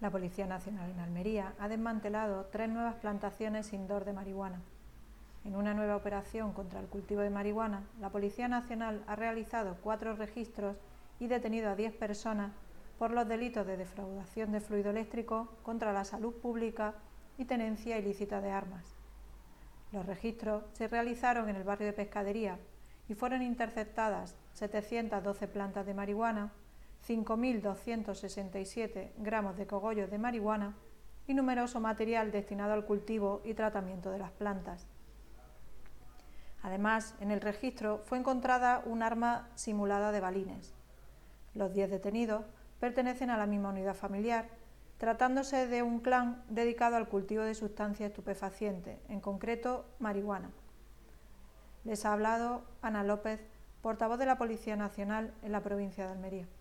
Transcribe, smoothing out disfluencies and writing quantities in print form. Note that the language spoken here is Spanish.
La Policía Nacional en Almería ha desmantelado 3 nuevas plantaciones indoor de marihuana. En una nueva operación contra el cultivo de marihuana, la Policía Nacional ha realizado 4 registros y detenido a 10 personas por los delitos de defraudación de fluido eléctrico, contra la salud pública y tenencia ilícita de armas. Los registros se realizaron en el barrio de Pescadería y fueron interceptadas 712 plantas de marihuana, 5.267 gramos de cogollos de marihuana y numeroso material destinado al cultivo y tratamiento de las plantas. Además, en el registro fue encontrada un arma simulada de balines. Los 10 detenidos pertenecen a la misma unidad familiar, tratándose de un clan dedicado al cultivo de sustancias estupefacientes, en concreto marihuana. Les ha hablado Ana López, portavoz de la Policía Nacional en la provincia de Almería.